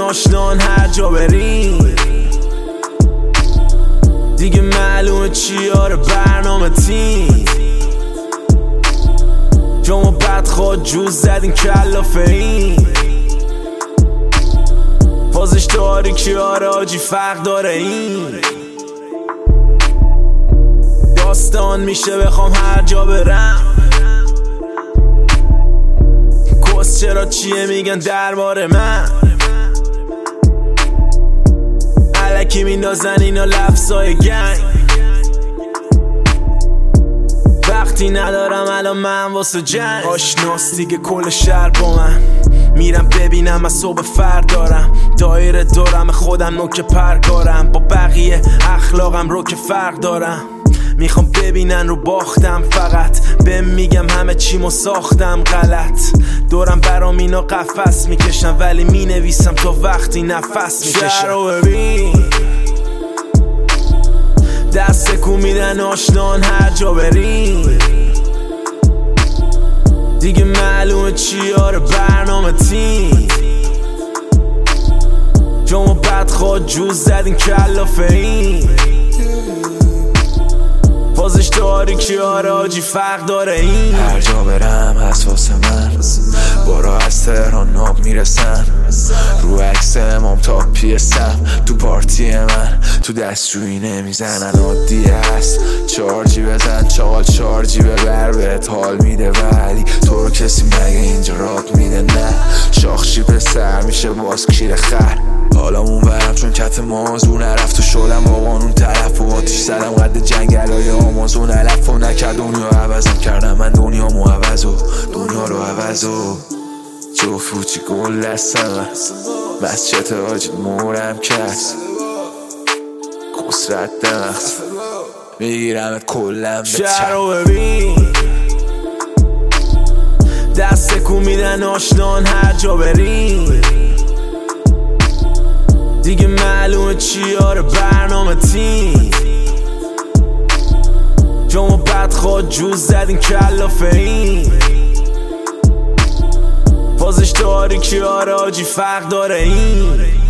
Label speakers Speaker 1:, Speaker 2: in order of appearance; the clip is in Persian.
Speaker 1: آشنان هر جا بریم دیگه معلومه چیاره برنامه تیم جامو بدخواد جوز زدین کلافه این فازش داری که آره آجی فرق داره این داستان میشه بخوام هر جا برم کس چرا چیه میگن درباره من علکی میندازن اینا لفظای گنگ وقتی ندارم الان من واسه جنگ آشناس دیگه کل شهر با من میرم ببینم از صبح فرد دارم دایره دارم خودم نوک پرگارم با بقیه اخلاقم رو که فرق دارم میخوام ببینن رو باختم فقط بهم میگم همه چیمو ساختم غلط دورم برام اینا قفس میکشم ولی مینویسم تا وقتی نفس میکشم شهر رو ببین دست کو میدن آشنان هر جا بریم دیگه معلومه چیاره برنامه تیم جامو بدخواد جوز زدین کلافه این فازش داری که آره آجی فرق داره این
Speaker 2: هر جا برم هست واسه من بارا از تهران ناب میرسن رو عکس امام تا پیسم تو پارتی من تو دستشویی نمیزنن عادیه هست چارجی بزن چاقال چارجی ببر بهت حال میده ولی تو رو کسی مگه اینجا راد میده نه شاخشی پسر میشه باز کیر خر حالا اون برم چون کت مازون نرفت و شدم با قانون طرف و آتیش زدم قد جنگلای آمازون علف و نکرد دنیا عوضم کردم من دنیامو عوض و دنیا رو عوض و جفوچی گل دستم مسجد حاجی مورم کس کسرت دمخت میگیرمت کلم به
Speaker 1: شهر رو ببین دست کو میدن آشنان هر جا بریم دیگه معلومه چیاره برنامه تیم جامو بدخواد جوز زدین کلافه این فازش داری که آره آجی فرق داره این